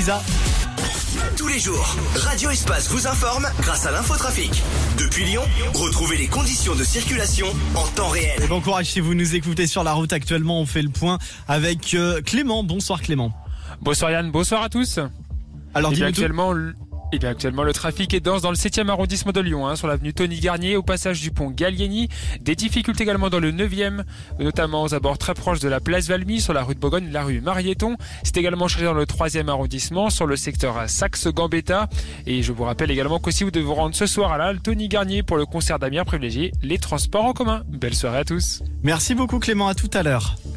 Lisa. Tous les jours, Radio Espace vous informe grâce à l'infotrafic. Depuis Lyon, retrouvez les conditions de circulation en temps réel. Et bon courage si vous nous écoutez sur la route actuellement. On fait le point avec Clément. Bonsoir Clément. Bonsoir Yann, bonsoir à tous. Alors dis-moi tout. Actuellement, le trafic est dense dans le 7e arrondissement de Lyon, sur l'avenue Tony Garnier, au passage du pont Gallieni. Des difficultés également dans le 9e, notamment aux abords très proches de la place Valmy, sur la rue de Bourgogne et la rue Marieton. C'est également chargé dans le 3e arrondissement, sur le secteur Saxe-Gambetta. Et je vous rappelle également qu'aussi vous devez vous rendre ce soir à la halle Tony Garnier pour le concert d'Amiens, privilégier les transports en commun. Belle soirée à tous. Merci beaucoup Clément, à tout à l'heure.